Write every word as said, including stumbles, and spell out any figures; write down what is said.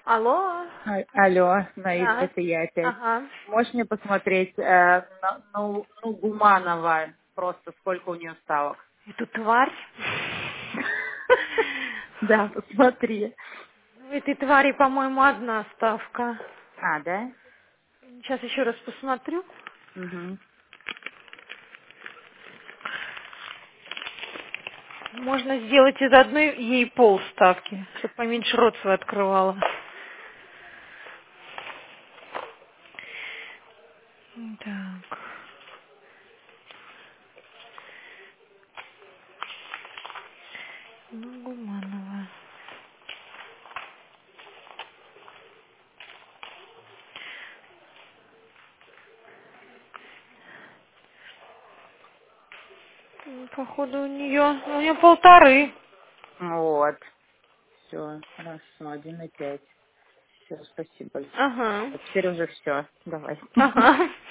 Алло. А- Алло, Наид, Да. это я опять. Ага. Можешь мне посмотреть, э, на- ну, ну, Гуманова, просто сколько у нее ставок? Эту тварь. Да, посмотри. У этой твари, по-моему, одна ставка. А, да? Сейчас еще раз посмотрю. Угу. Можно сделать из одной ей полставки, чтобы поменьше рот свой открывала. Так. Ну, Гуманова. Ну, походу у нее, у нее полторы. Вот. Все, хорошо, один и пять. Все, спасибо большое. Ага. А теперь уже все. Давай. Ага.